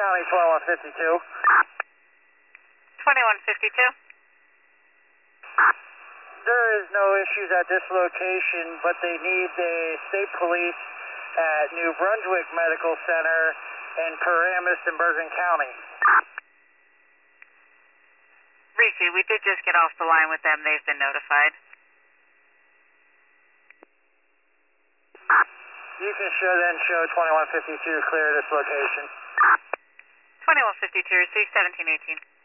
County, 2152. 2152. There is no issues at this location, but they need the state police at New Brunswick Medical Center in Paramus in Bergen County. Reese, we did just get off the line with them. They've been notified. You can show 2152 clear this location. 2152, receive 1718.